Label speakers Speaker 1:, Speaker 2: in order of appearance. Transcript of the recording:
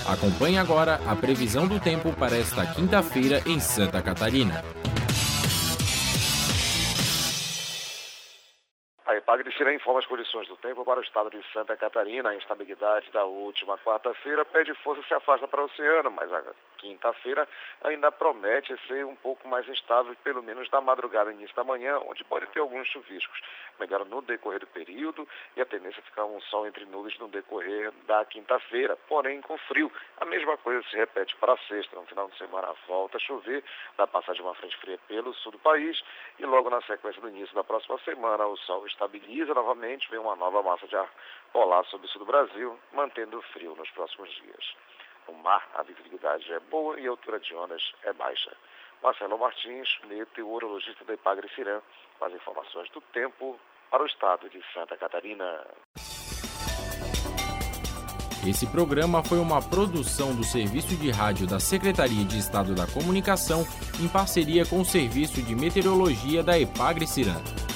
Speaker 1: Acompanhe agora a previsão do tempo para esta quinta-feira em Santa Catarina.
Speaker 2: A Epagre-Ciran informa as condições do tempo para o estado de Santa Catarina. A instabilidade da última quarta-feira perde força e se afasta para o oceano, mas a quinta-feira ainda promete ser um pouco mais instável, pelo menos na madrugada e início da manhã, onde pode ter alguns chuviscos. Melhora no decorrer do período e a tendência é ficar um sol entre nuvens no decorrer da quinta-feira, porém com frio. A mesma coisa se repete para a sexta. No final de semana volta a chover, dá passagem de uma frente fria pelo sul do país e logo na sequência do início da próxima semana o sol estabiliza novamente, vem uma nova massa de ar polar sobre o sul do Brasil, mantendo o frio nos próximos dias. No mar, a visibilidade é boa e a altura de ondas é baixa. Marcelo Martins, meteorologista da Epagre-Ciran, com as informações do tempo para o estado de Santa Catarina.
Speaker 1: Esse programa foi uma produção do Serviço de Rádio da Secretaria de Estado da Comunicação, em parceria com o Serviço de Meteorologia da Epagre-Ciran.